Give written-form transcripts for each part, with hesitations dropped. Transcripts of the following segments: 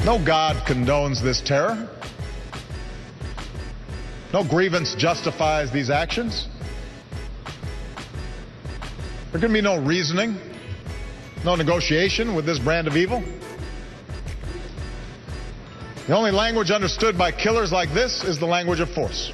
No God condones this terror. No grievance justifies these actions. There can be no reasoning, no negotiation with this brand of evil. The only language understood by killers like this is the language of force.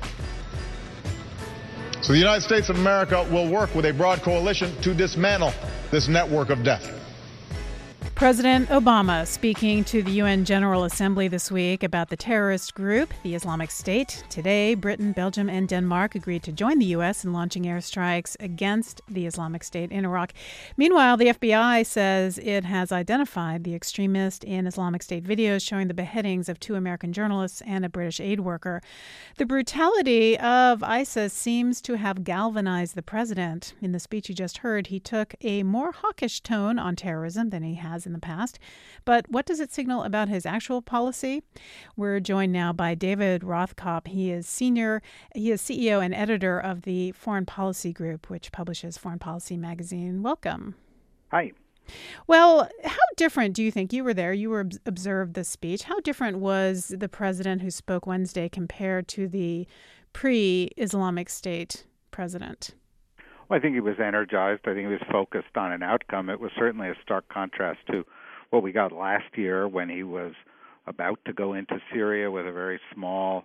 So the United States of America will work with a broad coalition to dismantle this network of death. President Obama speaking to the UN General Assembly this week about the terrorist group, the Islamic State. Today, Britain, Belgium, and Denmark agreed to join the U.S. in launching airstrikes against the Islamic State in Iraq. Meanwhile, the FBI says it has identified the extremist in Islamic State videos showing the beheadings of 2 American journalists and a British aid worker. The brutality of ISIS seems to have galvanized the president. In the speech you just heard, he took a more hawkish tone on terrorism than he has in the past. But what does it signal about his actual policy? We're joined now by David Rothkopf. He is CEO and editor of the Foreign Policy Group, which publishes Foreign Policy magazine. Welcome. Hi. Well, how different do you think, you were there, you observed the speech, how different was the president who spoke Wednesday compared to the pre-Islamic State president? Well, I think he was energized. I think he was focused on an outcome. It was certainly a stark contrast to what we got last year when he was about to go into Syria with a very small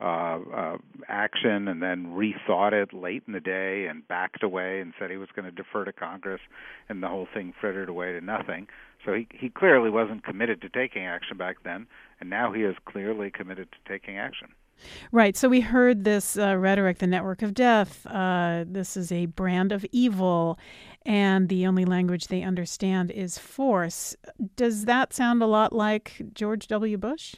action and then rethought it late in the day and backed away and said he was going to defer to Congress, and the whole thing frittered away to nothing. So he clearly wasn't committed to taking action back then, and now he is clearly committed to taking action. Right. So we heard this rhetoric, the network of death. This is a brand of evil, and the only language they understand is force. Does that sound a lot like George W. Bush?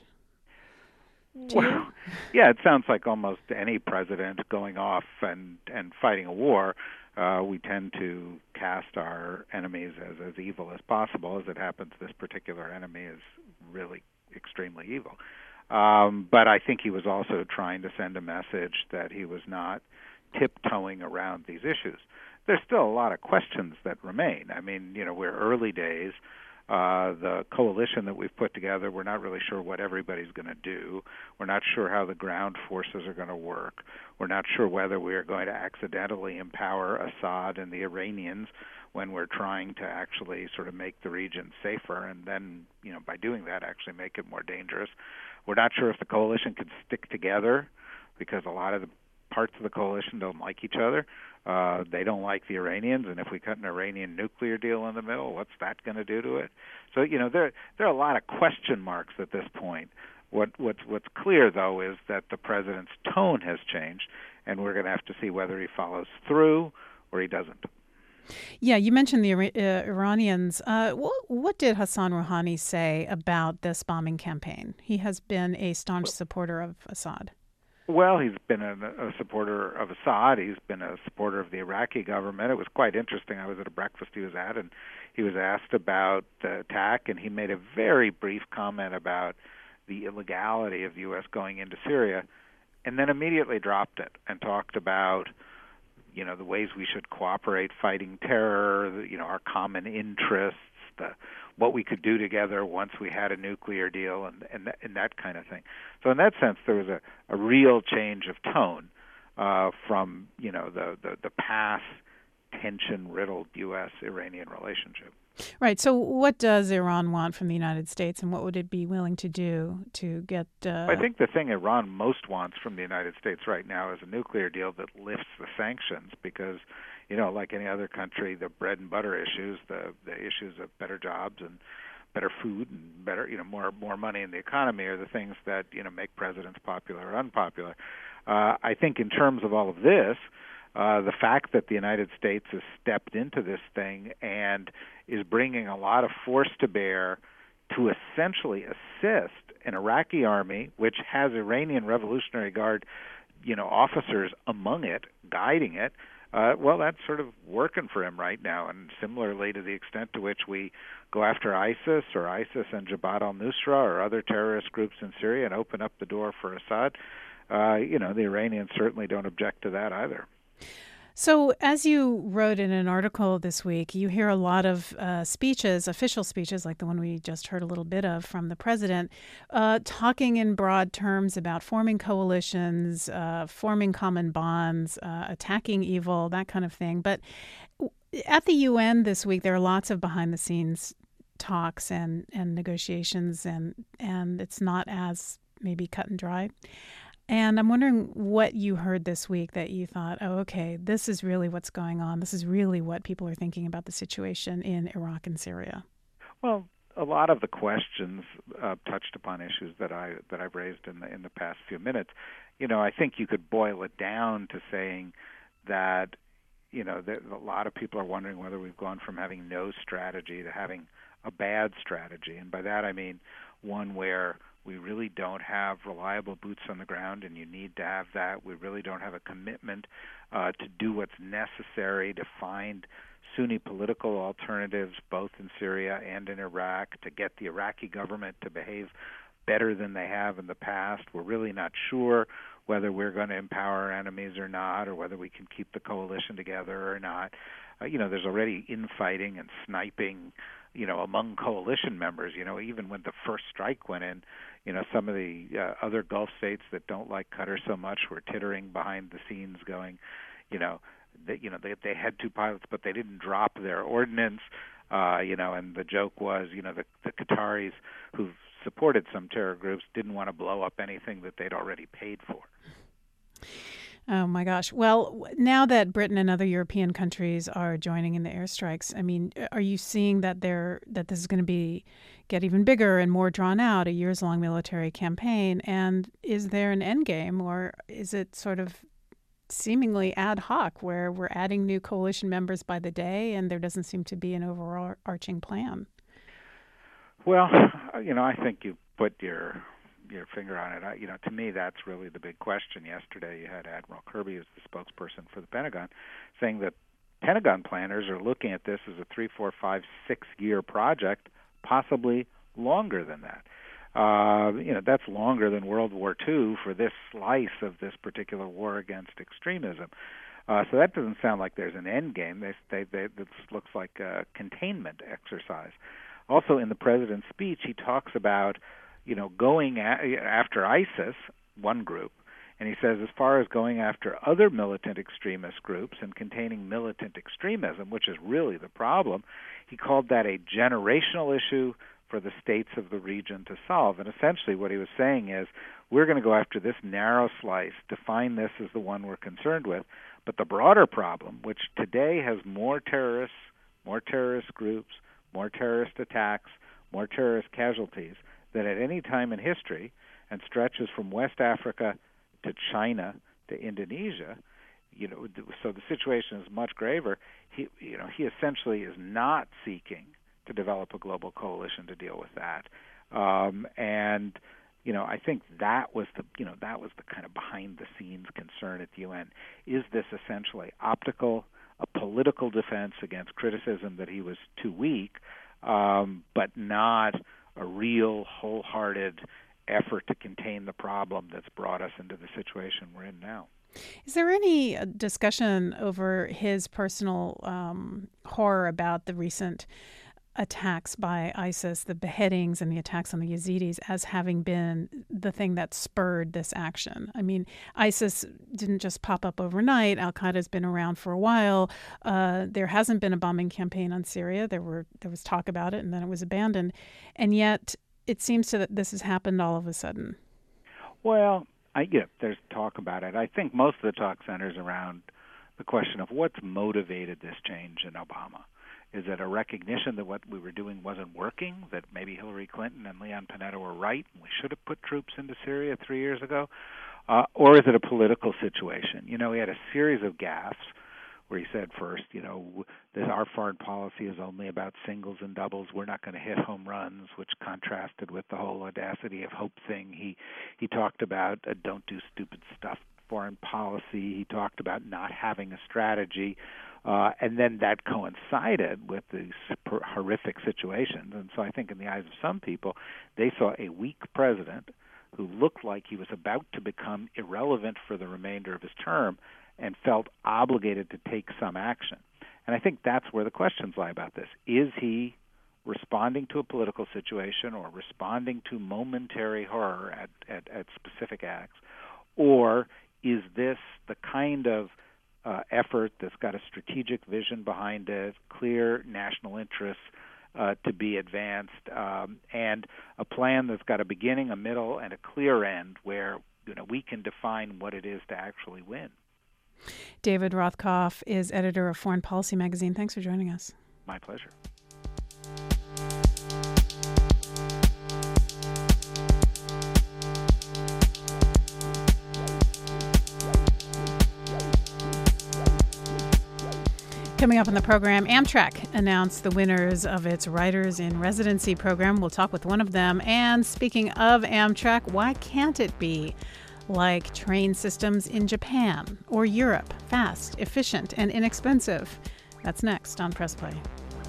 Well, yeah, it sounds like almost any president going off and fighting a war. We tend to cast our enemies as evil as possible. As it happens, this particular enemy is really extremely evil. But I think he was also trying to send a message that he was not tiptoeing around these issues. There's still a lot of questions that remain. I mean, we're early days. The coalition that we've put together, we're not really sure what everybody's going to do. We're not sure how the ground forces are going to work. We're not sure whether we are going to accidentally empower Assad and the Iranians when we're trying to actually sort of make the region safer, and then, by doing that, actually make it more dangerous. We're not sure if the coalition can stick together because a lot of the parts of the coalition don't like each other. They don't like the Iranians, and if we cut an Iranian nuclear deal in the middle, what's that going to do to it? So, there are a lot of question marks at this point. What's clear, though, is that the president's tone has changed, and we're going to have to see whether he follows through or he doesn't. Yeah, you mentioned the Iranians. What did Hassan Rouhani say about this bombing campaign? He has been a staunch supporter of Assad. Well, he's been a supporter of Assad. He's been a supporter of the Iraqi government. It was quite interesting. I was at a breakfast he was at, and he was asked about the attack, and he made a very brief comment about the illegality of the U.S. going into Syria, and then immediately dropped it and talked about the ways we should cooperate fighting terror, our common interests, what we could do together once we had a nuclear deal, and that kind of thing. So in that sense, there was a real change of tone from the past tension-riddled U.S.-Iranian relationship. Right. So what does Iran want from the United States, and what would it be willing to do to get... I think the thing Iran most wants from the United States right now is a nuclear deal that lifts the sanctions because, like any other country, the bread and butter issues, the issues of better jobs and better food and better, more money in the economy are the things that, make presidents popular or unpopular. I think in terms of all of this, the fact that the United States has stepped into this thing and is bringing a lot of force to bear to essentially assist an Iraqi army, which has Iranian Revolutionary Guard, officers among it, guiding it, well, that's sort of working for him right now. And similarly, to the extent to which we go after ISIS and Jabhat al-Nusra or other terrorist groups in Syria and open up the door for Assad, the Iranians certainly don't object to that either. So, as you wrote in an article this week, you hear a lot of speeches, official speeches, like the one we just heard a little bit of from the president, talking in broad terms about forming coalitions, forming common bonds, attacking evil, that kind of thing. But at the UN this week, there are lots of behind-the-scenes talks and negotiations, and it's not as maybe cut and dry. And I'm wondering what you heard this week that you thought, oh, okay, this is really what's going on. This is really what people are thinking about the situation in Iraq and Syria. Well, a lot of the questions touched upon issues that I've raised in the past few minutes. I think you could boil it down to saying that that a lot of people are wondering whether we've gone from having no strategy to having a bad strategy, and by that I mean one where we really don't have reliable boots on the ground, and you need to have that. We really don't have a commitment to do what's necessary to find Sunni political alternatives both in Syria and in Iraq, to get the Iraqi government to behave better than they have in the past. We're really not sure whether we're going to empower our enemies or not, or whether we can keep the coalition together or not. There's already infighting and sniping, among coalition members. Even when the first strike went in, some of the other Gulf states that don't like Qatar so much were tittering behind the scenes, going, they had two pilots, but they didn't drop their ordnance. And the joke was, the Qataris who've supported some terror groups didn't want to blow up anything that they'd already paid for. Oh, my gosh. Well, now that Britain and other European countries are joining in the airstrikes, I mean, are you seeing that this is going to get even bigger and more drawn out, a years-long military campaign? And is there an end game, or is it sort of seemingly ad hoc where we're adding new coalition members by the day and there doesn't seem to be an overarching plan? Well, I think you put your finger on it. To me, that's really the big question. Yesterday, you had Admiral Kirby, who's the spokesperson for the Pentagon, saying that Pentagon planners are looking at this as a 3, 4, 5, 6-year project, possibly longer than that. That's longer than World War II for this slice of this particular war against extremism. So that doesn't sound like there's an end game. This looks like a containment exercise. Also, in the president's speech, he talks about going after ISIS, one group, and he says as far as going after other militant extremist groups and containing militant extremism, which is really the problem, he called that a generational issue for the states of the region to solve. And essentially what he was saying is, we're going to go after this narrow slice, define this as the one we're concerned with, but the broader problem, which today has more terrorists, more terrorist groups, more terrorist attacks, more terrorist casualties than at any time in history, and stretches from West Africa to China to Indonesia, so the situation is much graver. He essentially is not seeking to develop a global coalition to deal with that. And I think that was the kind of behind the scenes concern at the UN. Is this essentially optical, a political defense against criticism that he was too weak, but not a real wholehearted effort to contain the problem that's brought us into the situation we're in now? Is there any discussion over his personal horror about the recent attacks by ISIS, the beheadings and the attacks on the Yazidis, as having been the thing that spurred this action? I mean, ISIS didn't just pop up overnight. Al-Qaeda's been around for a while. There hasn't been a bombing campaign on Syria. There was talk about it, and then it was abandoned. And yet it seems that this has happened all of a sudden. Well, there's talk about it. I think most of the talk centers around the question of what's motivated this change in Obama. Is it a recognition that what we were doing wasn't working, that maybe Hillary Clinton and Leon Panetta were right and we should have put troops into Syria 3 years ago? Or is it a political situation? He had a series of gaffes where he said first, that our foreign policy is only about singles and doubles. We're not going to hit home runs, which contrasted with the whole audacity of hope thing. He talked about don't do stupid stuff foreign policy. He talked about not having a strategy. And then that coincided with these horrific situations. And so I think in the eyes of some people, they saw a weak president who looked like he was about to become irrelevant for the remainder of his term and felt obligated to take some action. And I think that's where the questions lie about this. Is he responding to a political situation or responding to momentary horror at specific acts? Or is this the kind of effort that's got a strategic vision behind it, clear national interests to be advanced, and a plan that's got a beginning, a middle, and a clear end where we can define what it is to actually win? David Rothkopf is editor of Foreign Policy Magazine. Thanks for joining us. My pleasure. Coming up on the program, Amtrak announced the winners of its Writers in Residency program. We'll talk with one of them. And speaking of Amtrak, why can't it be like train systems in Japan or Europe? Fast, efficient, and inexpensive. That's next on Press Play.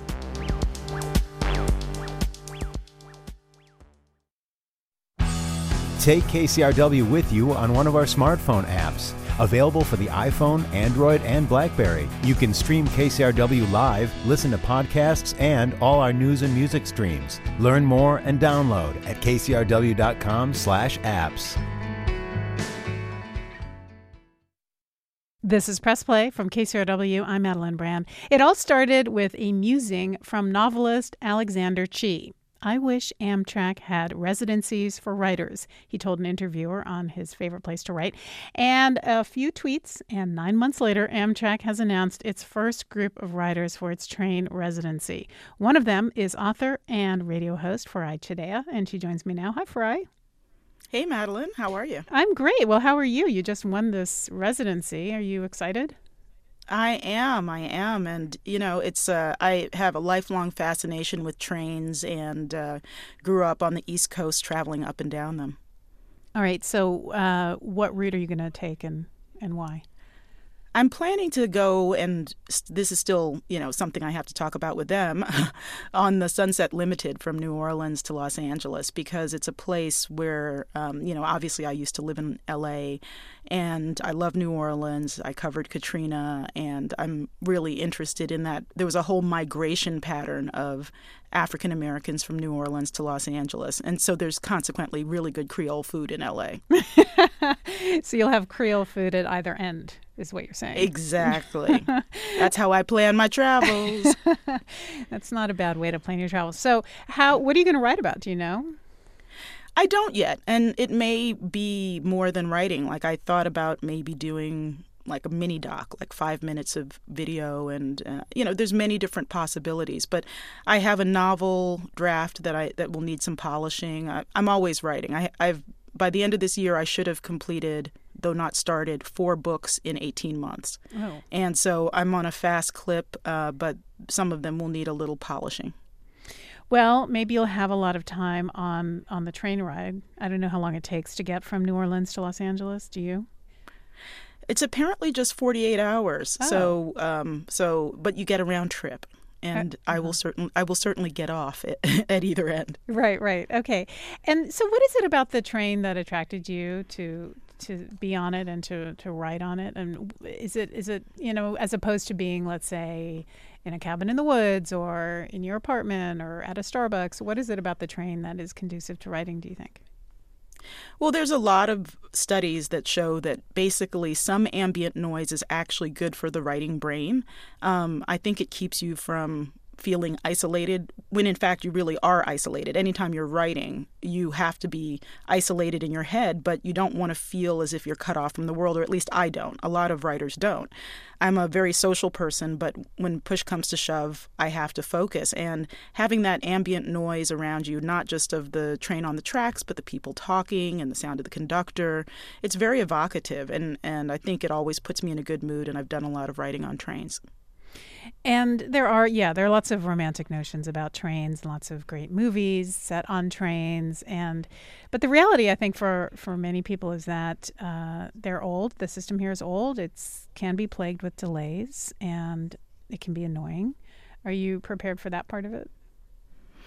Take KCRW with you on one of our smartphone apps. Available for the iPhone, Android, and BlackBerry. You can stream KCRW live, listen to podcasts, and all our news and music streams. Learn more and download at kcrw.com/apps. This is Press Play from KCRW. I'm Madeline Brand. It all started with a musing from novelist Alexander Chee. I wish Amtrak had residencies for writers, he told an interviewer on his favorite place to write. And a few tweets, and 9 months later, Amtrak has announced its first group of writers for its train residency. One of them is author and radio host Farai Chideya, and she joins me now. Hi, Farai. Hey, Madeline. How are you? I'm great. Well, how are you? You just won this residency. Are you excited? I am. And, it's I have a lifelong fascination with trains and grew up on the East Coast traveling up and down them. All right. So what route are you going to take and why? I'm planning to go, and this is still, something I have to talk about with them, on the Sunset Limited from New Orleans to Los Angeles, because it's a place where, obviously I used to live in L.A., and I love New Orleans. I covered Katrina, and I'm really interested in that. There was a whole migration pattern of African Americans from New Orleans to Los Angeles, and so there's consequently really good Creole food in L.A. So you'll have Creole food at either end, is what you're saying. Exactly. That's how I plan my travels. That's not a bad way to plan your travels. So what are you going to write about? Do you know? I don't yet, and it may be more than writing. Like, I thought about maybe doing like a mini doc, like 5 minutes of video, and there's many different possibilities. But I have a novel draft that will need some polishing. I'm always writing. I've by the end of this year, I should have completed, though not started, 4 books in 18 months. Oh. And so I'm on a fast clip, but some of them will need a little polishing. Well, maybe you'll have a lot of time on the train ride. I don't know how long it takes to get from New Orleans to Los Angeles. Do you? It's apparently just 48 hours. Oh. But you get a round trip. And I will certainly get off at either end. Right. Okay. And so what is it about the train that attracted you to be on it and to write on it? And is it as opposed to being, let's say, in a cabin in the woods or in your apartment or at a Starbucks, what is it about the train that is conducive to writing, do you think? Well, there's a lot of studies that show that basically some ambient noise is actually good for the writing brain. I think it keeps you from feeling isolated when in fact you really are isolated. Anytime you're writing, you have to be isolated in your head, but you don't want to feel as if you're cut off from the world, or at least I don't. A lot of writers don't. I'm a very social person, but when push comes to shove, I have to focus. And having that ambient noise around you, not just of the train on the tracks, but the people talking and the sound of the conductor, it's very evocative. And I think it always puts me in a good mood, and I've done a lot of writing on trains. And there are lots of romantic notions about trains, lots of great movies set on trains. But the reality, I think, for many people is that they're old. The system here is old. It can be plagued with delays, and it can be annoying. Are you prepared for that part of it?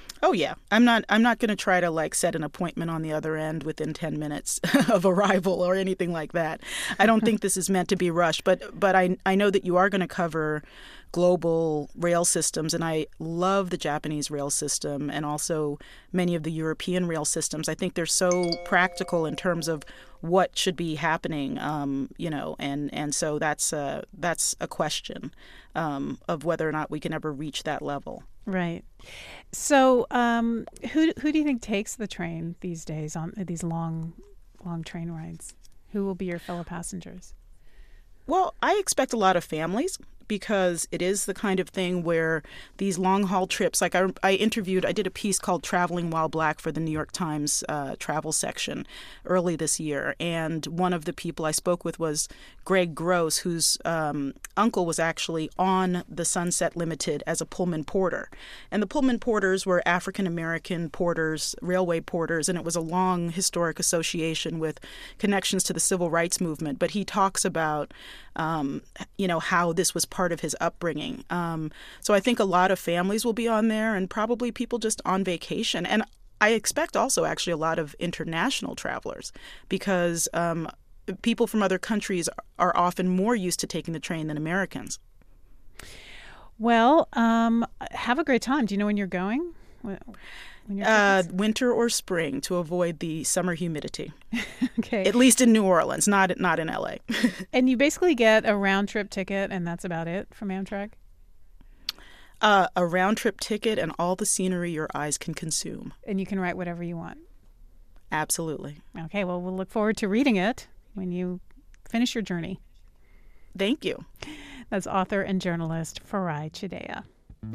Oh yeah, I'm not going to try to like set an appointment on the other end within 10 minutes of arrival or anything like that. I don't think this is meant to be rushed, but I know that you are going to cover global rail systems, and I love the Japanese rail system and also many of the European rail systems. I think they're so practical in terms of what should be happening, and so that's a question of whether or not we can ever reach that level. Right. So, who do you think takes the train these days on these long train rides? Who will be your fellow passengers? Well, I expect a lot of families, because it is the kind of thing where these long-haul trips, like I did a piece called Traveling While Black for the New York Times travel section early this year. And one of the people I spoke with was Greg Gross, whose uncle was actually on the Sunset Limited as a Pullman porter. And the Pullman porters were African-American porters, railway porters, and it was a long historic association with connections to the civil rights movement. But he talks about how this was part of his upbringing. So I think a lot of families will be on there, and probably people just on vacation. And I expect also actually a lot of international travelers, because people from other countries are often more used to taking the train than Americans. Well, have a great time. Do you know when you're going? Winter or spring, to avoid the summer humidity. Okay. At least in New Orleans, not in LA. And you basically get a round trip ticket, and that's about it from Amtrak? A round trip ticket and all the scenery your eyes can consume. And you can write whatever you want. Absolutely. Okay, well, we'll look forward to reading it when you finish your journey. Thank you. That's author and journalist Farai Chideya.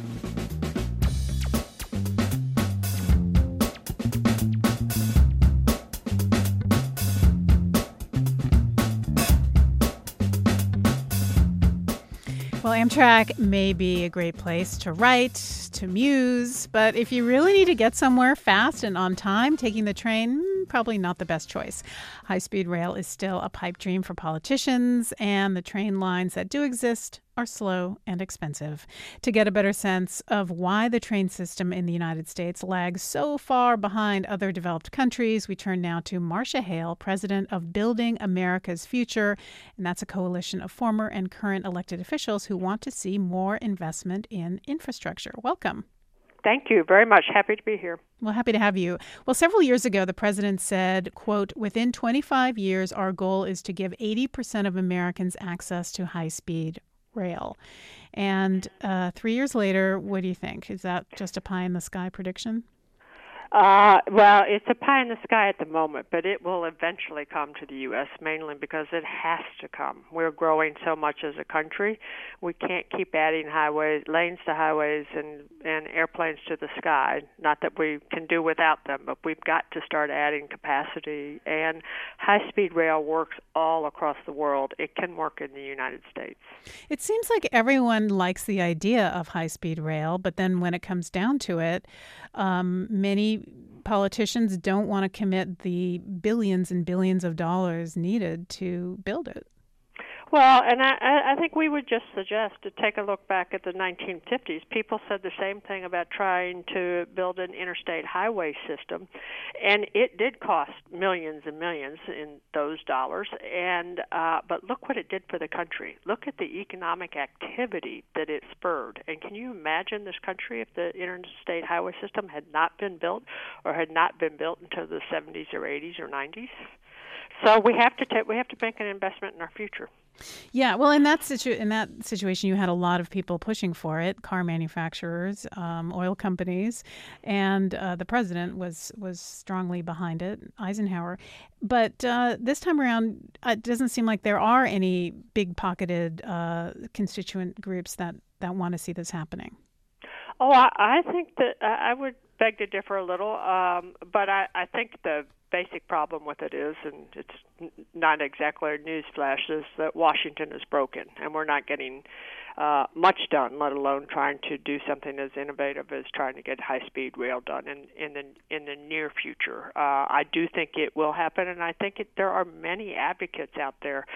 Well, Amtrak may be a great place to write, to muse, but if you really need to get somewhere fast and on time, taking the train, probably not the best choice. High-speed rail is still a pipe dream for politicians, and the train lines that do exist are slow and expensive. To get a better sense of why the train system in the United States lags so far behind other developed countries, we turn now to Marcia Hale, president of Building America's Future, and that's a coalition of former and current elected officials who want to see more investment in infrastructure. Welcome. Thank you very much. Happy to be here. Well, happy to have you. Well, several years ago, the president said, quote, within 25 years, our goal is to give 80% of Americans access to high-speed rail. And 3 years later, what do you think? Is that just a pie-in-the-sky prediction? Well, it's a pie in the sky at the moment, but it will eventually come to the U.S., mainly because it has to come. We're growing so much as a country. We can't keep adding lanes to highways and airplanes to the sky. Not that we can do without them, but we've got to start adding capacity. And high-speed rail works all across the world. It can work in the United States. It seems like everyone likes the idea of high-speed rail, but then when it comes down to it, many politicians don't want to commit the billions and billions of dollars needed to build it. Well, and I think we would just suggest to take a look back at the 1950s. People said the same thing about trying to build an interstate highway system, and it did cost millions and millions in those dollars. And but look what it did for the country. Look at the economic activity that it spurred. And can you imagine this country if the interstate highway system had not been built, or had not been built until the 70s or 80s or 90s? So we have to make an investment in our future. Yeah, well, in that situation, you had a lot of people pushing for it: car manufacturers, oil companies, and the president was strongly behind it, Eisenhower. But this time around, it doesn't seem like there are any big-pocketed constituent groups that want to see this happening. Oh, I think that I would beg to differ a little, but I think the basic problem with it is, and it's not exactly a newsflash, is that Washington is broken, and we're not getting much done, let alone trying to do something as innovative as trying to get high-speed rail done in the near future. I do think it will happen, and I think there are many advocates out there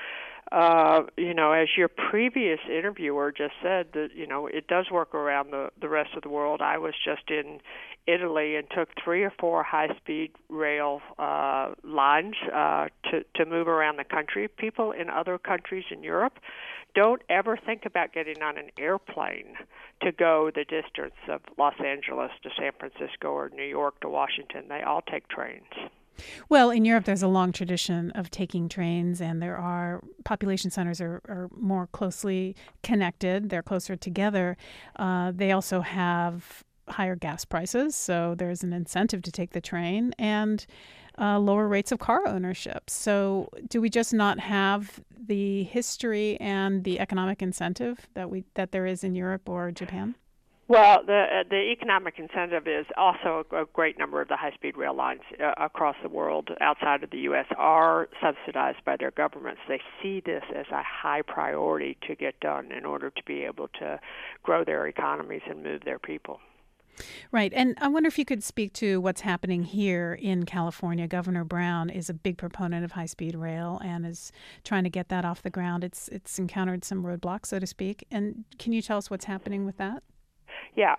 As your previous interviewer just said, that it does work around the rest of the world. I was just in Italy and took 3 or 4 high-speed rail lines to move around the country. People in other countries in Europe don't ever think about getting on an airplane to go the distance of Los Angeles to San Francisco or New York to Washington. They all take trains. Well, in Europe, there's a long tradition of taking trains, and there are population centers are more closely connected. They're closer together. They also have higher gas prices, so there's an incentive to take the train, and lower rates of car ownership. So do we just not have the history and the economic incentive that there is in Europe or Japan? Well, the economic incentive is also a great number of the high-speed rail lines across the world outside of the U.S. are subsidized by their governments. They see this as a high priority to get done in order to be able to grow their economies and move their people. Right. And I wonder if you could speak to what's happening here in California. Governor Brown is a big proponent of high-speed rail and is trying to get that off the ground. It's encountered some roadblocks, so to speak. And can you tell us what's happening with that? Yeah,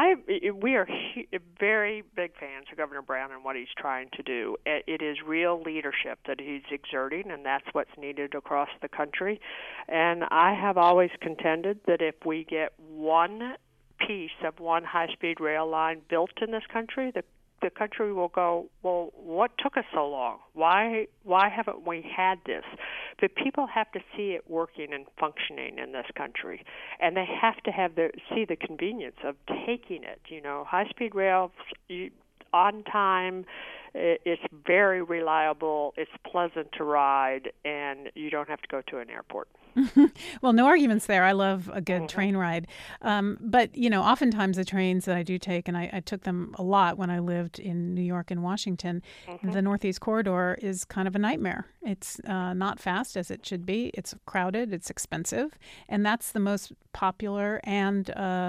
we are very big fans of Governor Brown and what he's trying to do. It is real leadership that he's exerting, and that's what's needed across the country. And I have always contended that if we get one piece of one high-speed rail line built in this country, the country will go, well, what took us so long? Why haven't we had this? But people have to see it working and functioning in this country, and they have to see the convenience of taking it. High-speed rail on time. It's very reliable. It's pleasant to ride, and you don't have to go to an airport. Well, no arguments there. I love a good train ride. But, oftentimes the trains that I do take, and I took them a lot when I lived in New York and Washington, the Northeast Corridor is kind of a nightmare. It's not fast as it should be. It's crowded. It's expensive. And that's the most popular and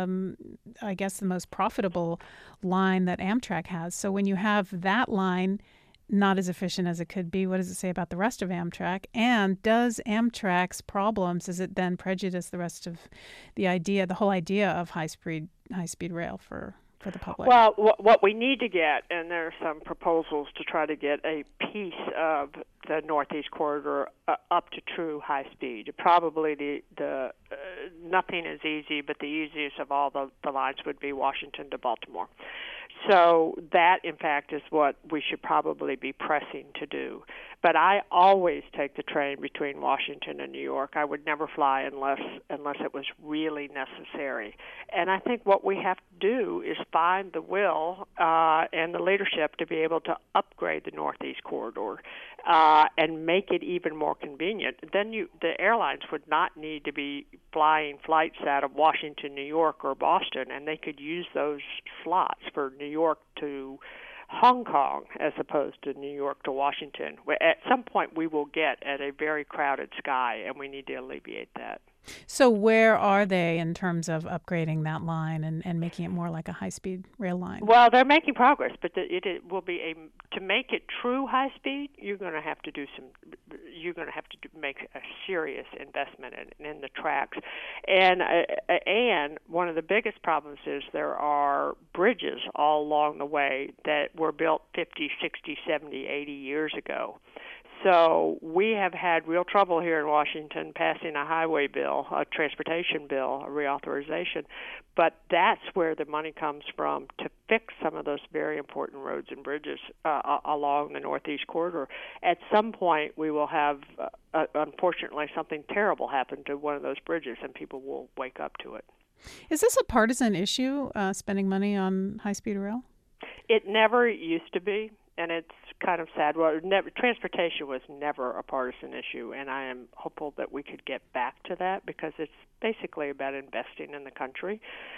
I guess the most profitable line that Amtrak has. So when you have that line not as efficient as it could be, what does it say about the rest of Amtrak? And does Amtrak's problems, does it then prejudice the rest of the whole idea of high-speed rail for the public? Well, what we need to get, and there are some proposals to try to get a piece of the Northeast Corridor up to true high speed. Probably nothing is easy, but the easiest of all the lines would be Washington to Baltimore. So that, in fact, is what we should probably be pressing to do. But I always take the train between Washington and New York. I would never fly unless it was really necessary. And I think what we have to do is find the will and the leadership to be able to upgrade the Northeast Corridor and make it even more convenient. Then the airlines would not need to be flying flights out of Washington, New York, or Boston, and they could use those slots for New York to Hong Kong as opposed to New York to Washington. At some point, we will get at a very crowded sky, and we need to alleviate that. So where are they in terms of upgrading that line and making it more like a high-speed rail line? Well, they're making progress, but it will be to make it true high speed. You're going to have to make a serious investment in the tracks, and one of the biggest problems is there are bridges all along the way that were built 50, 60, 70, 80 years ago. So we have had real trouble here in Washington passing a highway bill, a transportation bill, a reauthorization. But that's where the money comes from to fix some of those very important roads and bridges along the Northeast Corridor. At some point, we will have, unfortunately, something terrible happen to one of those bridges, and people will wake up to it. Is this a partisan issue, spending money on high-speed rail? It never used to be. And it's kind of sad. Well, transportation was never a partisan issue, and I am hopeful that we could get back to that because it's basically about investing in the country.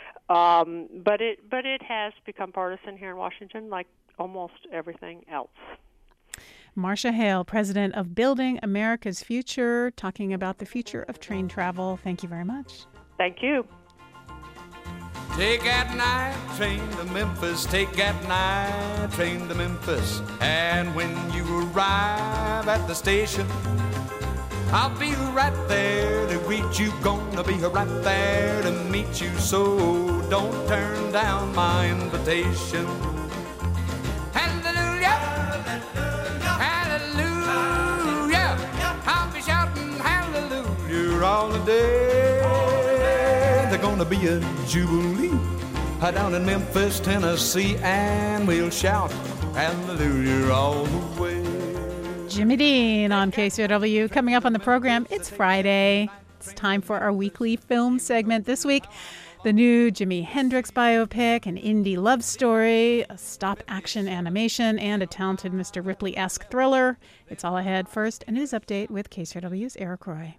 But it has become partisan here in Washington, like almost everything else. Marcia Hale, president of Building America's Future, talking about the future of train travel. Thank you very much. Thank you. Take that night train to Memphis, take that night train to Memphis. And when you arrive at the station, I'll be right there to greet you, gonna be right there to meet you, so don't turn down my invitation. Hallelujah, hallelujah, I'll be shouting hallelujah all the day. There's gonna be a jubilee down in Memphis, Tennessee, and we'll shout hallelujah all the way. Jimmy Dean on KCRW. Coming up on the program, it's Friday. It's time for our weekly film segment. This week, the new Jimi Hendrix biopic, an indie love story, a stop-action animation, and a talented Mr. Ripley-esque thriller. It's all ahead. First, a news update with KCRW's Eric Roy.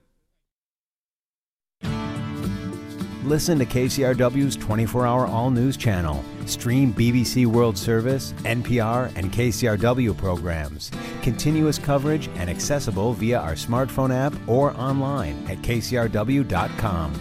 Listen to KCRW's 24-hour all-news channel. Stream BBC World Service, NPR, and KCRW programs. Continuous coverage and accessible via our smartphone app or online at kcrw.com.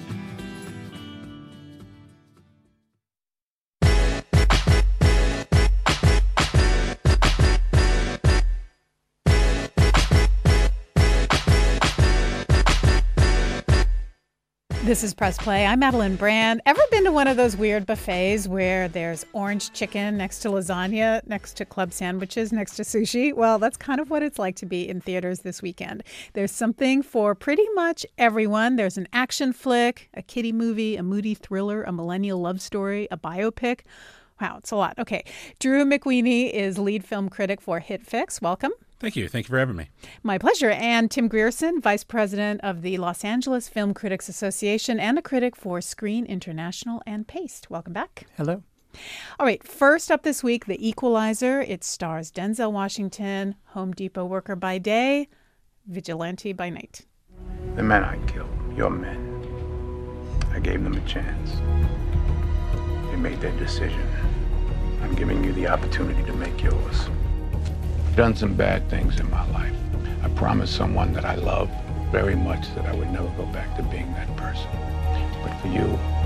This is Press Play. I'm Madeline Brand. Ever been to one of those weird buffets where there's orange chicken next to lasagna, next to club sandwiches, next to sushi? Well, that's kind of what it's like to be in theaters this weekend. There's something for pretty much everyone. There's an action flick, a kiddie movie, a moody thriller, a millennial love story, a biopic. Wow, it's a lot. Okay. Drew McWeeny is lead film critic for HitFix. Welcome. Thank you. Thank you for having me. My pleasure. And Tim Grierson, Vice President of the Los Angeles Film Critics Association and a critic for Screen International and Paste. Welcome back. Hello. All right. First up this week, The Equalizer. It stars Denzel Washington, Home Depot worker by day, vigilante by night. The men I killed, your men, I gave them a chance. They made their decision. I'm giving you the opportunity to make yours. Done some bad things in my life. I promised someone that I love very much that I would never go back to being that person. But for you,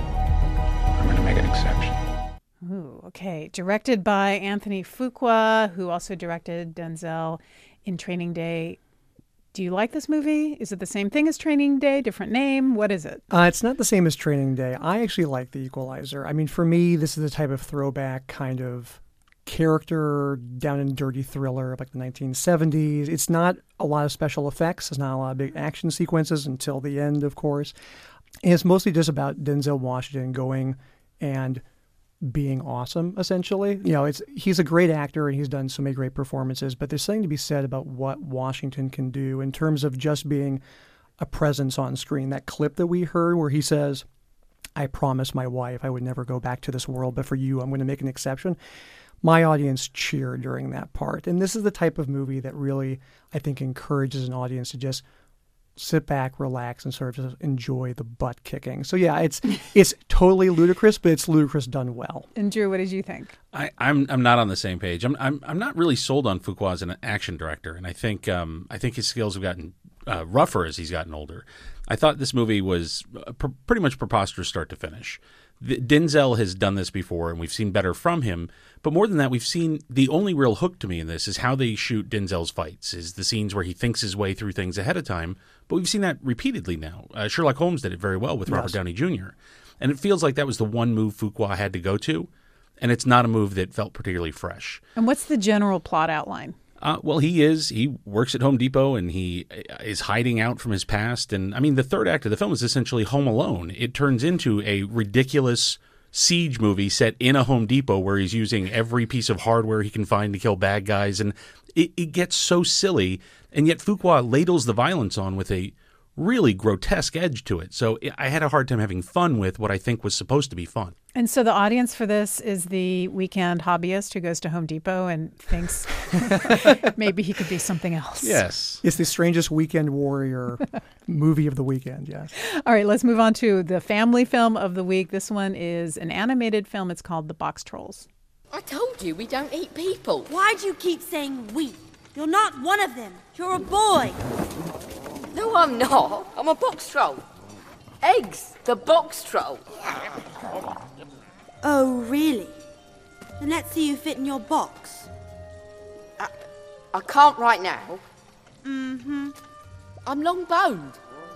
I'm going to make an exception. Ooh, okay. Directed by Anthony Fuqua, who also directed Denzel in Training Day. Do you like this movie? Is it the same thing as Training Day? Different name? What is it? It's not the same as Training Day. I actually like The Equalizer. I mean, for me, this is the type of throwback kind of character down and dirty thriller of like the 1970s. It's not a lot of special effects. There's not a lot of big action sequences until the end, of course. And it's mostly just about Denzel Washington going and being awesome, essentially. You know, he's a great actor and he's done so many great performances, but there's something to be said about what Washington can do in terms of just being a presence on screen. That clip that we heard where he says, "I promised my wife I would never go back to this world, but for you, I'm going to make an exception." My audience cheered during that part. And this is the type of movie that really, I think, encourages an audience to just sit back, relax, and sort of just enjoy the butt kicking. So yeah, it's totally ludicrous, but it's ludicrous done well. And Drew, what did you think? I'm not on the same page. I'm not really sold on Fuqua as an action director, and I think his skills have gotten rougher as he's gotten older. I thought this movie was pretty much preposterous start to finish. Denzel has done this before, and we've seen better from him. But more than that, we've seen the only real hook to me in this is how they shoot Denzel's fights, is the scenes where he thinks his way through things ahead of time. But we've seen that repeatedly now. Sherlock Holmes did it very well with Robert Downey Jr. And it feels like that was the one move Fuqua had to go to, and it's not a move that felt particularly fresh. And what's the general plot outline? Well, he works at Home Depot and he is hiding out from his past. And I mean, the third act of the film is essentially Home Alone. It turns into a ridiculous siege movie set in a Home Depot where he's using every piece of hardware he can find to kill bad guys. And it gets so silly. And yet Fuqua ladles the violence on with a really grotesque edge to it. So I had a hard time having fun with what I think was supposed to be fun. And so the audience for this is the weekend hobbyist who goes to Home Depot and thinks maybe he could be something else. Yes. It's the strangest weekend warrior movie of the weekend, yes. All right, let's move on to the family film of the week. This one is an animated film. It's called The Box Trolls. I told you we don't eat people. Why do you keep saying we? You're not one of them. You're a boy. No, I'm not. I'm a box troll. Eggs, the box troll. Oh, really? Then let's see you fit in your box. I can't right now. Mm-hmm. I'm long-boned.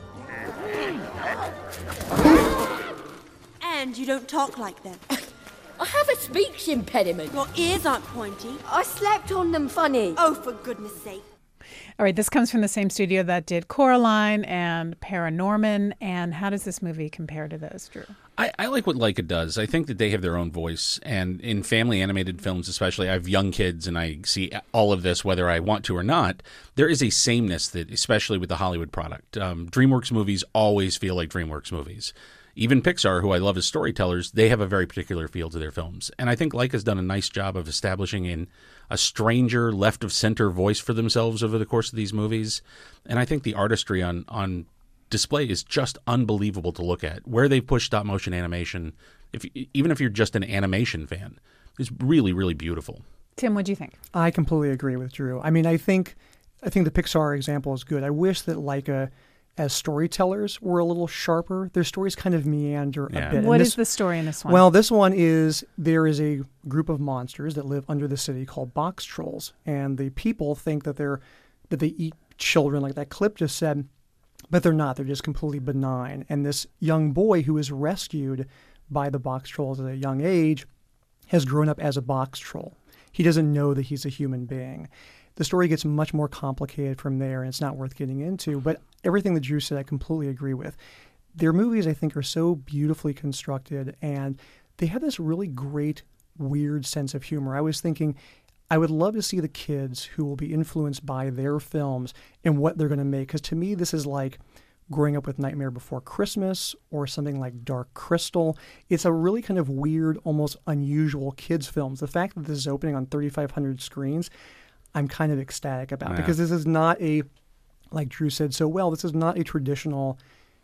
And you don't talk like them. I have a speech impediment. Your ears aren't pointy. I slept on them funny. Oh, for goodness sake. All right, this comes from the same studio that did Coraline and Paranorman. And how does this movie compare to those, Drew? I like what Leica does. I think that they have their own voice. And in family animated films especially, I have young kids and I see all of this whether I want to or not. There is a sameness that, especially with the Hollywood product. DreamWorks movies always feel like DreamWorks movies. Even Pixar, who I love as storytellers, they have a very particular feel to their films. And I think Leica's done a nice job of establishing a stranger, left-of-center voice for themselves over the course of these movies. And I think the artistry on display is just unbelievable to look at. Where they push stop-motion animation, even if you're just an animation fan, is really, really beautiful. Tim, what do you think? I completely agree with Drew. I mean, I think the Pixar example is good. I wish that Leica, as storytellers, were a little sharper. Their stories kind of meander a bit. What is the story in this one? Well, this one is there is a group of monsters that live under the city called box trolls, and the people think that they eat children, like that clip just said, but they're not. They're just completely benign. And this young boy who is rescued by the box trolls at a young age has grown up as a box troll. He doesn't know that he's a human being. The story gets much more complicated from there, and it's not worth getting into. But everything that Drew said, I completely agree with. Their movies, I think, are so beautifully constructed, and they have this really great, weird sense of humor. I was thinking, I would love to see the kids who will be influenced by their films and what they're going to make. Because to me, this is like growing up with Nightmare Before Christmas or something like Dark Crystal. It's a really kind of weird, almost unusual kids' films. The fact that this is opening on 3,500 screens, I'm kind of ecstatic about, because this is not like Drew said so well, this is not a traditional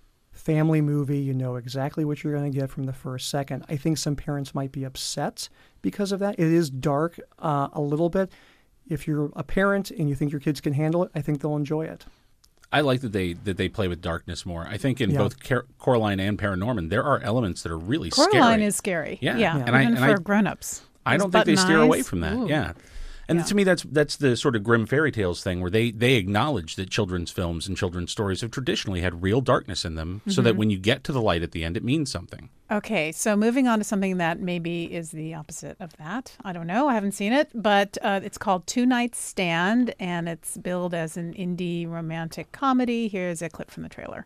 family movie. You know exactly what you're going to get from the first second. I think some parents might be upset because of that. It is dark a little bit. If you're a parent and you think your kids can handle it, I think they'll enjoy it. I like that they play with darkness more. I think in both Coraline and Paranorman, there are elements that are really scary. Coraline is scary. Yeah. Even for grown-ups. I don't think they steer away from that. Ooh. Yeah. And to me, that's the sort of Grimm fairy tales thing where they acknowledge that children's films and children's stories have traditionally had real darkness in them, so that when you get to the light at the end, it means something. Okay, so moving on to something that maybe is the opposite of that. I don't know. I haven't seen it, but it's called Two Nights Stand, and it's billed as an indie romantic comedy. Here's a clip from the trailer.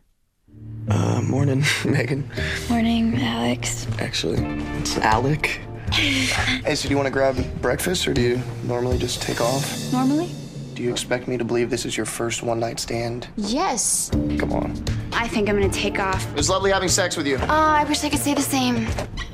Morning, Megan. Morning, Alex. Actually, it's Alec. Hey, so do you want to grab breakfast, or do you normally just take off? Normally? Do you expect me to believe this is your first one-night stand? Yes. Come on. I think I'm going to take off. It was lovely having sex with you. I wish I could say the same.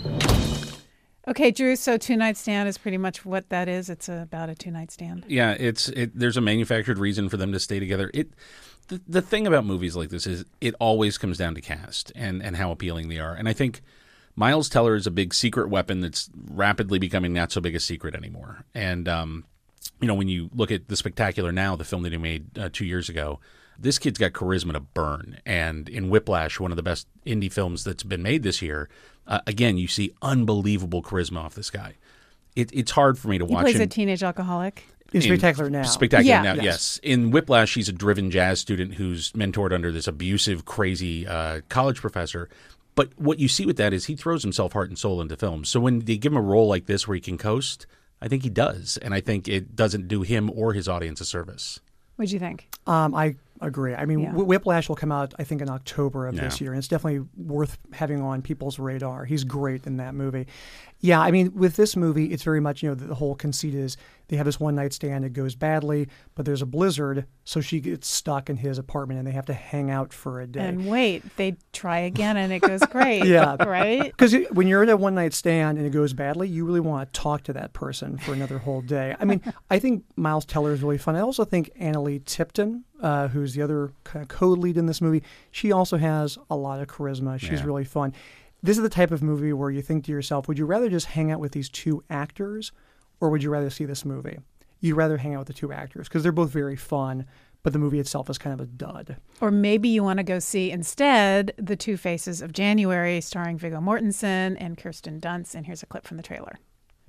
Okay, Drew, so Two Night Stand is pretty much what that is. It's about a two-night stand. Yeah, there's a manufactured reason for them to stay together. The thing about movies like this is it always comes down to cast and how appealing they are. And I think Miles Teller is a big secret weapon that's rapidly becoming not so big a secret anymore. And, when you look at The Spectacular Now, the film that he made 2 years ago, this kid's got charisma to burn. And in Whiplash, one of the best indie films that's been made this year, again, you see unbelievable charisma off this guy. It's hard for me to watch him. He plays a teenage alcoholic. In Spectacular Now. Spectacular Now, yes. In Whiplash, he's a driven jazz student who's mentored under this abusive, crazy college professor. But what you see with that is he throws himself heart and soul into films. So when they give him a role like this where he can coast, I think he does. And I think it doesn't do him or his audience a service. What'd you think? I agree. I mean, Whiplash will come out, I think, in October of this year. And it's definitely worth having on people's radar. He's great in that movie. Yeah, I mean, with this movie, it's very much, the whole conceit is they have this one-night stand, it goes badly, but there's a blizzard, so she gets stuck in his apartment, and they have to hang out for a day. And wait, they try again, and it goes great. Right? Because when you're at a one-night stand and it goes badly, you really want to talk to that person for another whole day. I mean, I think Miles Teller is really fun. I also think Annalee Tipton, who's the other kind of co-lead in this movie, she also has a lot of charisma. She's really fun. This is the type of movie where you think to yourself, would you rather just hang out with these two actors, or would you rather see this movie? You'd rather hang out with the two actors because they're both very fun, but the movie itself is kind of a dud. Or maybe you want to go see instead The Two Faces of January, starring Viggo Mortensen and Kirsten Dunst. And here's a clip from the trailer.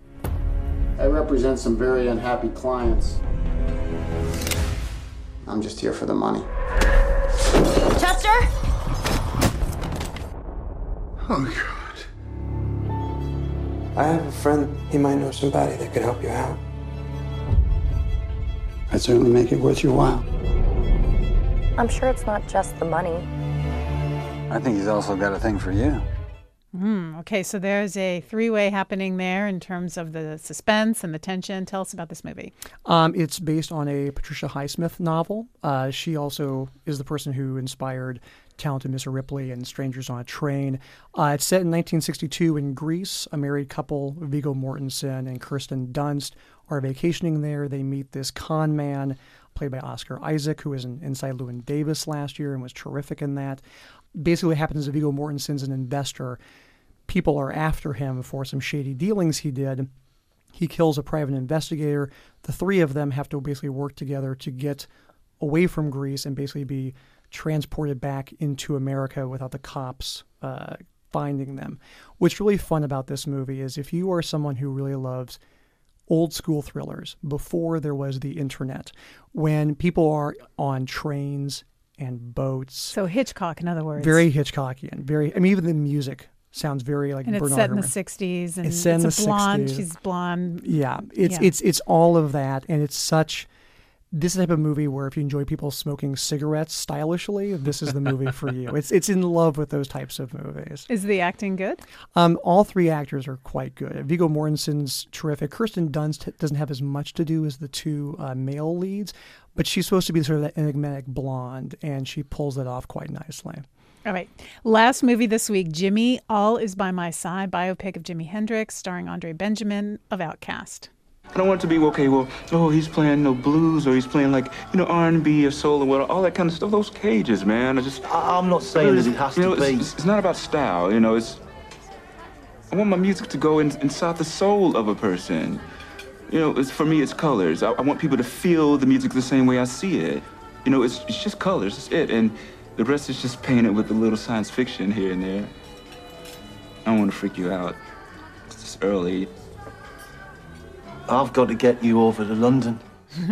I represent some very unhappy clients. I'm just here for the money. Chester? Oh, God. I have a friend. He might know somebody that could help you out. I'd certainly make it worth your while. I'm sure it's not just the money. I think he's also got a thing for you. Okay, so there's a three-way happening there in terms of the suspense and the tension. Tell us about this movie. It's based on a Patricia Highsmith novel. She also is the person who inspired Talented Mr. Ripley and Strangers on a Train. It's set in 1962 in Greece. A married couple, Viggo Mortensen and Kirsten Dunst, are vacationing there. They meet this con man played by Oscar Isaac, who was in Inside Llewyn Davis last year and was terrific in that. Basically what happens is Viggo Mortensen's an investor. People are after him for some shady dealings he did. He kills a private investigator. The three of them have to basically work together to get away from Greece and basically be transported back into America without the cops finding them. What's really fun about this movie is if you are someone who really loves old school thrillers, before there was the internet, when people are on trains and boats. So Hitchcock, in other words. Very Hitchcockian. Even the music sounds very like and Bernard it's set in Herrmann. the 60s, and it's set in the blonde. 60s. She's blonde. Yeah, it's all of that, and it's such. This is the type of movie where if you enjoy people smoking cigarettes stylishly, this is the movie for you. It's in love with those types of movies. Is the acting good? All three actors are quite good. Viggo Mortensen's terrific. Kirsten Dunst doesn't have as much to do as the two male leads, but she's supposed to be sort of that enigmatic blonde, and she pulls that off quite nicely. All right. Last movie this week, Jimmy, All Is By My Side, biopic of Jimi Hendrix, starring Andre Benjamin of Outkast. I don't want it to be, okay, well, he's playing blues, or he's playing R&B or soul, or all that kind of stuff. Those cages, man. I'm not saying that it has to be. It's not about style, I want my music to go inside the soul of a person. For me, it's colors. I want people to feel the music the same way I see it. It's just colors, that's it. And the rest is just painted with a little science fiction here and there. I don't want to freak you out. It's just early. I've got to get you over to London.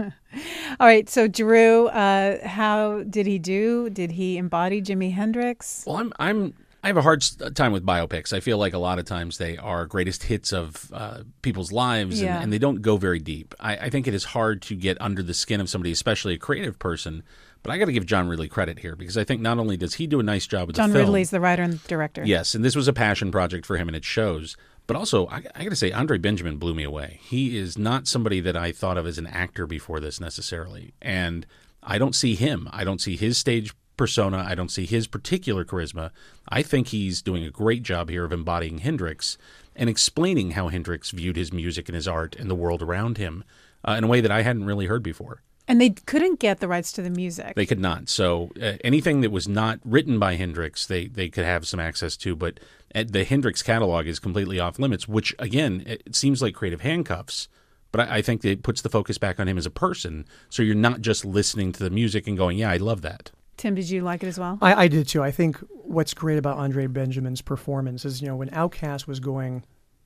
All right, so Drew, how did he do? Did he embody Jimi Hendrix? Well, I have a hard time with biopics. I feel like a lot of times they are greatest hits of people's lives, and they don't go very deep. I think it is hard to get under the skin of somebody, especially a creative person. But I got to give John Ridley credit here, because I think not only does he do a nice job with the film. John Ridley's the writer and director. Yes, and this was a passion project for him, and it shows. But also, I got to say, Andre Benjamin blew me away. He is not somebody that I thought of as an actor before this necessarily. And I don't see him. I don't see his stage persona. I don't see his particular charisma. I think he's doing a great job here of embodying Hendrix and explaining how Hendrix viewed his music and his art and the world around him in a way that I hadn't really heard before. And they couldn't get the rights to the music. They could not. So anything that was not written by Hendrix, they could have some access to. But the Hendrix catalog is completely off limits, which, again, it seems like creative handcuffs. But I think it puts the focus back on him as a person. So you're not just listening to the music and going, yeah, I love that. Tim, did you like it as well? I did, too. I think what's great about Andre Benjamin's performance is, when Outkast was going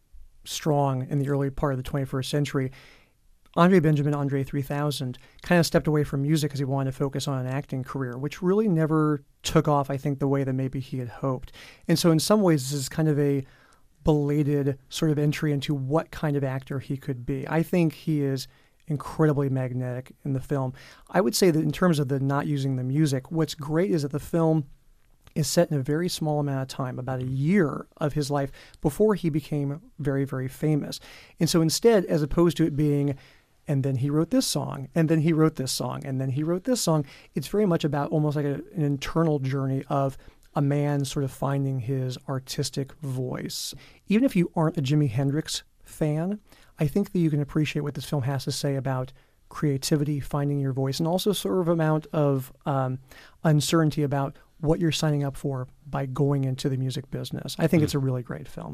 strong in the early part of the 21st century, Andre Benjamin, Andre 3000, kind of stepped away from music because he wanted to focus on an acting career, which really never took off, I think, the way that maybe he had hoped. And so in some ways, this is kind of a belated sort of entry into what kind of actor he could be. I think he is incredibly magnetic in the film. I would say that in terms of the not using the music, what's great is that the film is set in a very small amount of time, about a year of his life before he became very, very famous. And so instead, as opposed to it being, and then he wrote this song, and then he wrote this song, and then he wrote this song, it's very much about almost like an internal journey of a man sort of finding his artistic voice. Even if you aren't a Jimi Hendrix fan, I think that you can appreciate what this film has to say about creativity, finding your voice, and also sort of amount of uncertainty about what you're signing up for by going into the music business. I think it's a really great film.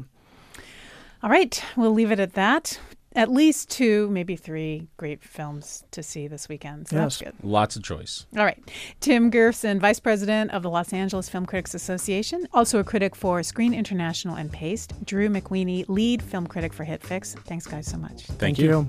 All right, we'll leave it at that. At least 2, maybe 3 great films to see this weekend. So that's good. Lots of choice. All right. Tim Gerson, Vice President of the Los Angeles Film Critics Association, also a critic for Screen International and Paste. Drew McWeeny, lead film critic for HitFix. Thanks, guys, so much. Thank you.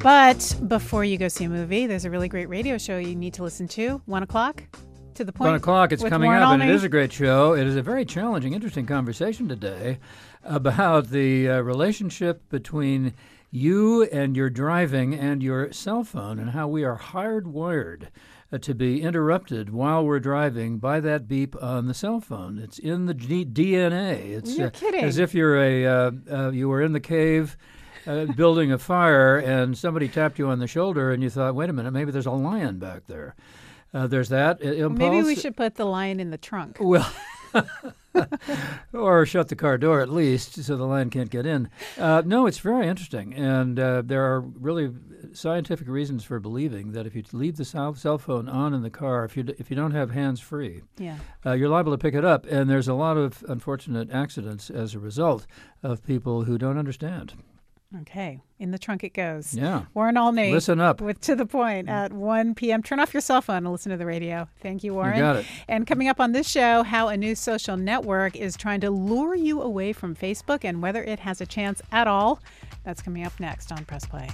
But before you go see a movie, there's a really great radio show you need to listen to. 1 o'clock. To the point. 1 o'clock, it's with coming Warren up, and Olney. it is a great show. It is a very challenging, interesting conversation today about the relationship between you and your driving and your cell phone and how we are hardwired to be interrupted while we're driving by that beep on the cell phone. It's in the DNA. It's You're kidding. as if you're you were in the cave building a fire and somebody tapped you on the shoulder and you thought, wait a minute, maybe there's a lion back there. There's that impulse. Maybe we should put the lion in the trunk. Well, or shut the car door at least so the lion can't get in. No, it's very interesting. And there are really scientific reasons for believing that if you leave the cell phone on in the car, if you don't have hands-free, you're liable to pick it up. And there's a lot of unfortunate accidents as a result of people who don't understand. Okay. In the trunk it goes. Yeah. Warren Olney. Listen up. With To the Point at 1 p.m. Turn off your cell phone and listen to the radio. Thank you, Warren. You got it. And coming up on this show, how a new social network is trying to lure you away from Facebook and whether it has a chance at all. That's coming up next on Press Play.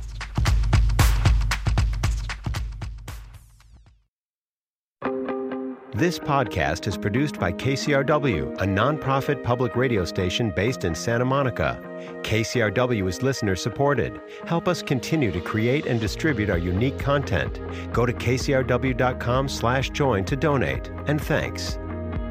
This podcast is produced by KCRW, a nonprofit public radio station based in Santa Monica. KCRW is listener-supported. Help us continue to create and distribute our unique content. Go to kcrw.com/join to donate. And thanks.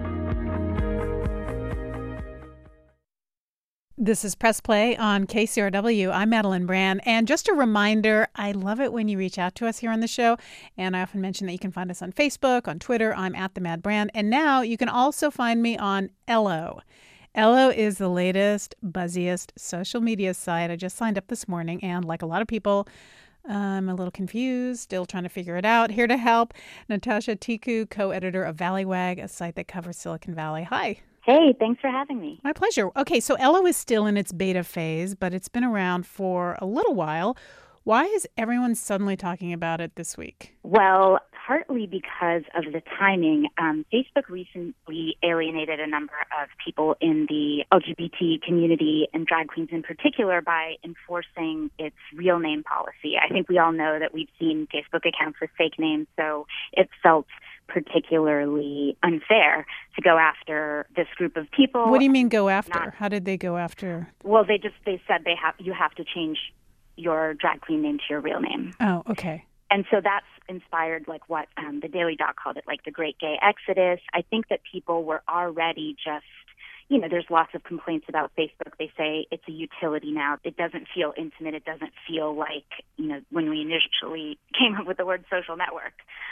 This is Press Play on KCRW. I'm Madeline Brand. And just a reminder, I love it when you reach out to us here on the show. And I often mention that you can find us on Facebook, on Twitter. I'm at The Mad Brand. And now you can also find me on Ello. Ello is the latest, buzziest social media site. I just signed up this morning. And like a lot of people, I'm a little confused, still trying to figure it out. Here to help, Natasha Tiku, co-editor of Valleywag, a site that covers Silicon Valley. Hi. Hey, thanks for having me. My pleasure. Okay, so Ello is still in its beta phase, but it's been around for a little while. Why is everyone suddenly talking about it this week? Well, partly because of the timing. Facebook recently alienated a number of people in the LGBT community and drag queens in particular by enforcing its real name policy. I think we all know that we've seen Facebook accounts with fake names, so it felt particularly unfair to go after this group of people. What do you mean go after? How did they go after? Well, they said you have to change your drag queen name to your real name. Oh, okay. And so that's inspired like what the Daily Dot called it, like the Great Gay Exodus. I think that people were already just, there's lots of complaints about Facebook. They say it's a utility now. It doesn't feel intimate. It doesn't feel like, when we initially came up with the word social network.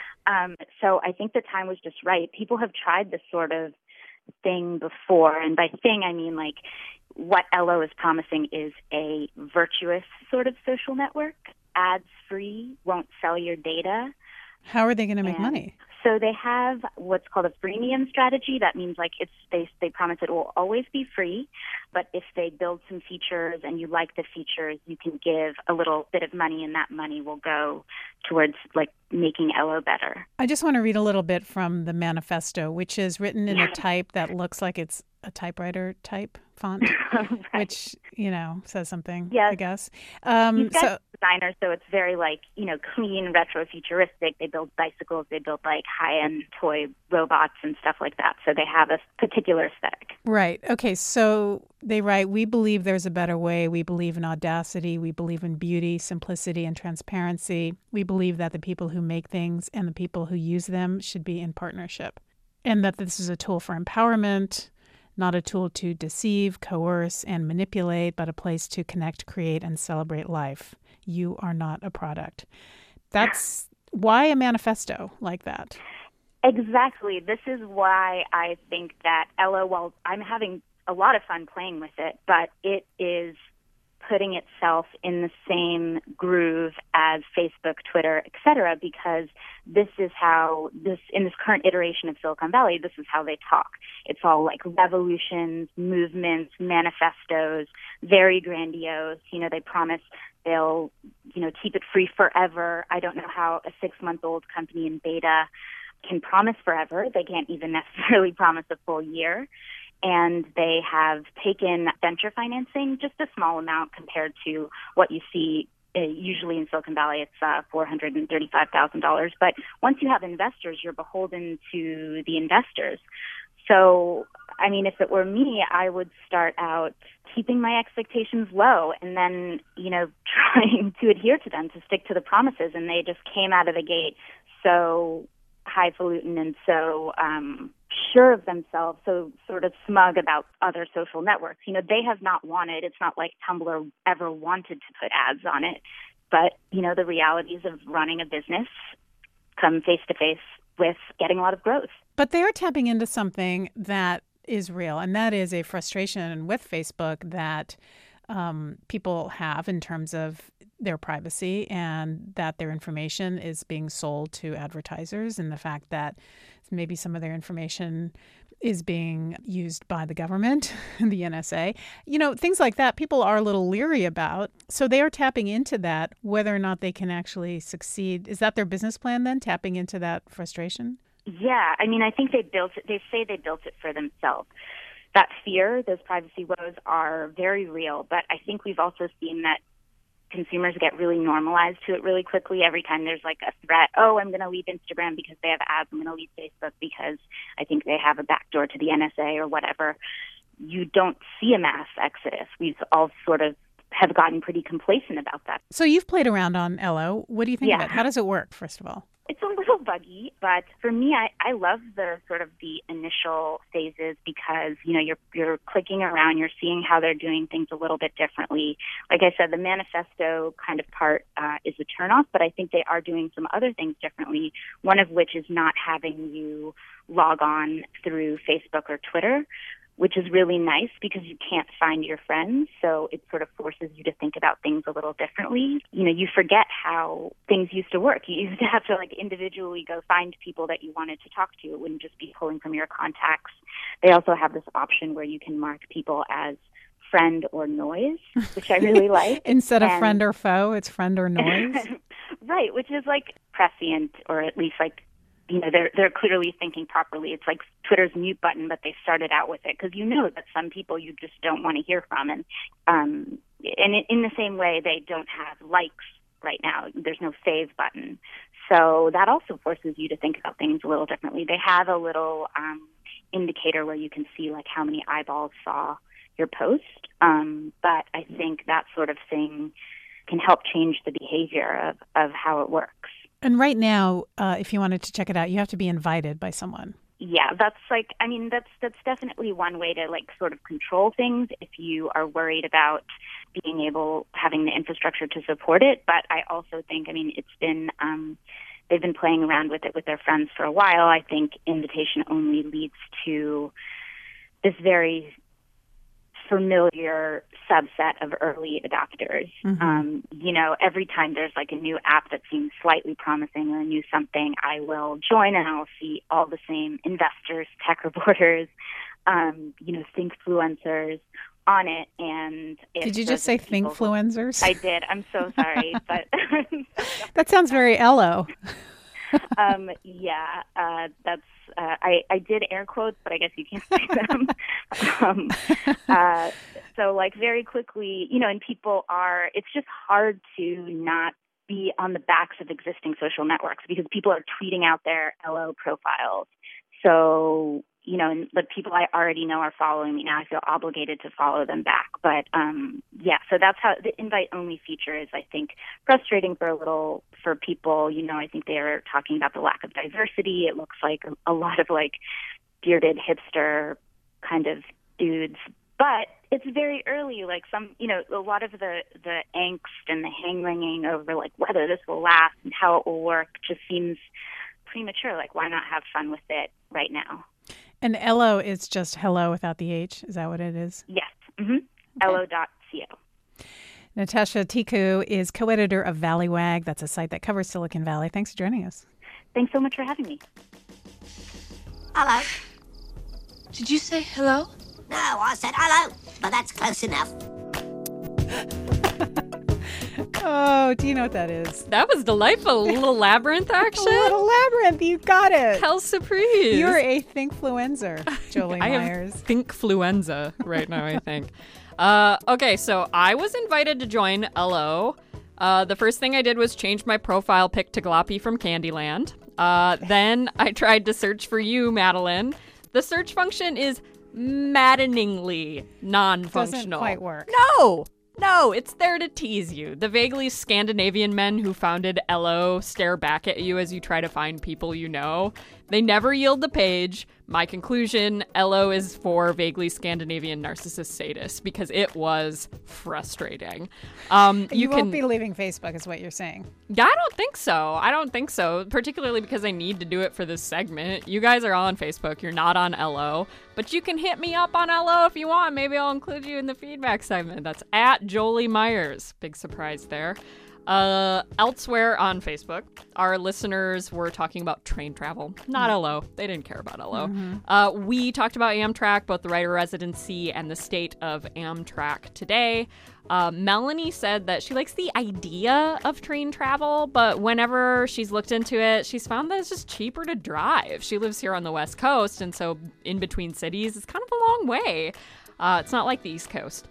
So I think the time was just right. People have tried this sort of thing before. And by thing, I mean like what Ello is promising is a virtuous sort of social network, ads free, won't sell your data. How are they going to make money? So they have what's called a freemium strategy. That means like they promise it will always be free, but if they build some features and you like the features, you can give a little bit of money, and that money will go towards like making Ello better. I just want to read a little bit from the manifesto, which is written in a type that looks like it's a typewriter type font, right. Which, says something, yes. I guess. You've got designers, so it's very like, clean, retro futuristic. They build bicycles, they build like high-end toy robots and stuff like that. So they have a particular aesthetic. Right. Okay. So they write, we believe there's a better way. We believe in audacity. We believe in beauty, simplicity, and transparency. We believe that the people who make things and the people who use them should be in partnership, and that this is a tool for empowerment, not a tool to deceive, coerce, and manipulate, but a place to connect, create, and celebrate life. You are not a product. That's why a manifesto like that. Exactly. This is why I think that Ello, while I'm having a lot of fun playing with it, but it is putting itself in the same groove as Facebook, Twitter, et cetera, because this is how in this current iteration of Silicon Valley, this is how they talk. It's all like revolutions, movements, manifestos, very grandiose. They promise they'll, keep it free forever. I don't know how a 6-month-old company in beta can promise forever. They can't even necessarily promise a full year. And they have taken venture financing, just a small amount compared to what you see Usually in Silicon Valley, it's $435,000. But once you have investors, you're beholden to the investors. So, I mean, if it were me, I would start out keeping my expectations low and then, trying to adhere to them, to stick to the promises. And they just came out of the gate so highfalutin and so sure of themselves, so sort of smug about other social networks. They have not wanted, it's not like Tumblr ever wanted to put ads on it, but, the realities of running a business come face to face with getting a lot of growth. But they are tapping into something that is real, and that is a frustration with Facebook that people have in terms of their privacy and that their information is being sold to advertisers, and the fact that maybe some of their information is being used by the government, the NSA. Things like that people are a little leery about. So they are tapping into that, whether or not they can actually succeed. Is that their business plan then, tapping into that frustration? Yeah, I mean, I think they say they built it for themselves. That fear, those privacy woes are very real, but I think we've also seen that consumers get really normalized to it really quickly. Every time there's like a threat, I'm going to leave Instagram because they have ads, I'm going to leave Facebook because I think they have a backdoor to the NSA or whatever. You don't see a mass exodus. We've all sort of have gotten pretty complacent about that. So you've played around on Ello. What do you think of it? How does it work, first of all? It's a little buggy, but for me, I love the sort of the initial phases because, you're clicking around, you're seeing how they're doing things a little bit differently. Like I said, the manifesto kind of part is a turnoff, but I think they are doing some other things differently, one of which is not having you log on through Facebook or Twitter, which is really nice because you can't find your friends. So it sort of forces you to think about things a little differently. You forget how things used to work. You used to have to individually go find people that you wanted to talk to. It wouldn't just be pulling from your contacts. They also have this option where you can mark people as friend or noise, which I really like. Instead of friend or foe, it's friend or noise. Right, which is prescient, or at least they're clearly thinking properly. It's like Twitter's mute button, but they started out with it because that some people you just don't want to hear from. And in the same way, they don't have likes right now. There's no save button. So that also forces you to think about things a little differently. They have a little indicator where you can see how many eyeballs saw your post. But I think that sort of thing can help change the behavior of how it works. And right now, if you wanted to check it out, you have to be invited by someone. Yeah, that's that's definitely one way to sort of control things if you are worried about having the infrastructure to support it. But I also think, it's been, they've been playing around with it with their friends for a while. I think invitation only leads to this very familiar subset of early adopters. Mm-hmm. Every time there's a new app that seems slightly promising or a new something, I will join and I'll see all the same investors, tech reporters, thinkfluencers on it. And did you just say thinkfluencers? I did. I'm so sorry, but that sounds very Ello. That's I did air quotes, but I guess you can't see them. So very quickly, and people it's just hard to not be on the backs of existing social networks because people are tweeting out their LO profiles. So, and the people I already know are following me now. I feel obligated to follow them back. But, so that's how the invite-only feature is, I think, frustrating for people. I think they are talking about the lack of diversity. It looks like a lot of, bearded hipster kind of dudes. But it's very early. A lot of the angst and the hand-wringing over, whether this will last and how it will work just seems premature. Why not have fun with it right now? And Ello is just hello without the H. Is that what it is? Yes. Mm-hmm. Okay. Ello.co. Natasha Tiku is co-editor of Valleywag. That's a site that covers Silicon Valley. Thanks for joining us. Thanks so much for having me. Hello. Did you say hello? No, I said hello, but that's close enough. Oh, do you know what that is? That was delightful. A little labyrinth action. A little labyrinth. You got it. Quelle surprise. You're a thinkfluencer, Jolie Myers. I have thinkfluenza right now, I think. Okay, so I was invited to join LO The first thing I did was change my profile pic to Gloppy from Candyland. Then I tried to search for you, Madeline. The search function is maddeningly non-functional. Doesn't quite work. No, it's there to tease you. The vaguely Scandinavian men who founded Ello stare back at you as you try to find people you know. They never yield the page. My conclusion, Ello is for vaguely Scandinavian narcissist sadists because it was frustrating. You won't be leaving Facebook is what you're saying. I don't think so, particularly because I need to do it for this segment. You guys are all on Facebook. You're not on Ello. But you can hit me up on Ello if you want. Maybe I'll include you in the feedback segment. That's at Jolie Myers. Big surprise there. Elsewhere on Facebook, our listeners were talking about train travel, not Ello. They didn't care about Ello. Mm-hmm. We talked about Amtrak, both the writer residency and the state of Amtrak today. Melanie said that she likes the idea of train travel, but whenever she's looked into it, she's found that it's just cheaper to drive. She lives here on the West Coast, and so in between cities, it's kind of a long way. It's not like the East Coast.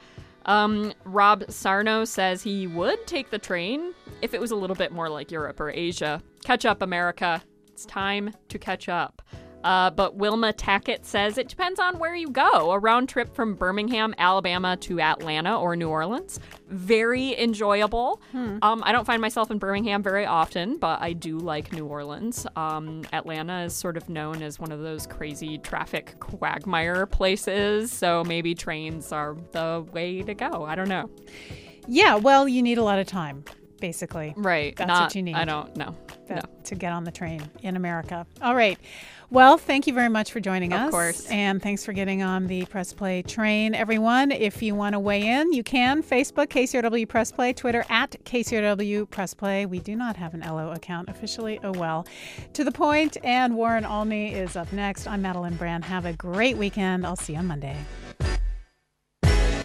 Rob Sarno says he would take the train if it was a little bit more like Europe or Asia. Catch up, America. It's time to catch up. But Wilma Tackett says it depends on where you go. A round trip from Birmingham, Alabama to Atlanta or New Orleans. Very enjoyable. I don't find myself in Birmingham very often, but I do like New Orleans. Atlanta is sort of known as one of those crazy traffic quagmire places, so maybe trains are the way to go. I don't know. Yeah, well, you need a lot of time, basically. Right. That's what you need. I don't know. To get on the train in America. All right. Well, thank you very much for joining us. Of course. And thanks for getting on the Press Play train, everyone. If you want to weigh in, you can. Facebook, KCRW Press Play. Twitter, at KCRW Press Play. We do not have an LO account officially. Oh, well. To the Point and Warren Olney is up next. I'm Madeline Brand. Have a great weekend. I'll see you on Monday.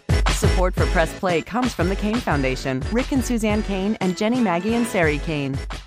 Support for Press Play comes from the Kane Foundation, Rick and Suzanne Kane, and Jenny, Maggie, and Sari Kane.